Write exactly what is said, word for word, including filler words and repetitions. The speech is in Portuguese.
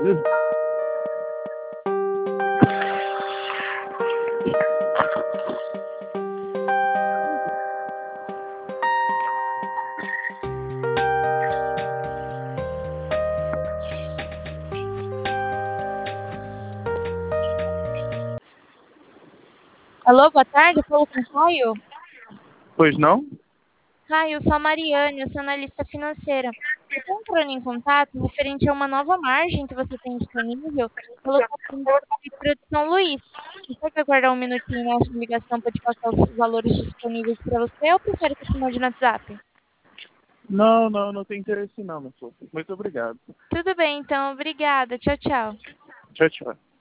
Alô, boa tarde, eu falo com o Caio. Pois não? Caio, eu sou a Mariane, eu sou analista financeira. Eu estou entrando em contato referente a uma nova margem que você tem disponível pelo Capim da Prefeitura de São Luís. Você quer guardar um minutinho na sua ligação para te passar os valores disponíveis para você ou prefere que eu te mande no WhatsApp? Não, não, não tem interesse não, meu filho. Muito obrigado. Tudo bem, então, obrigada. Tchau, tchau. Tchau, tchau.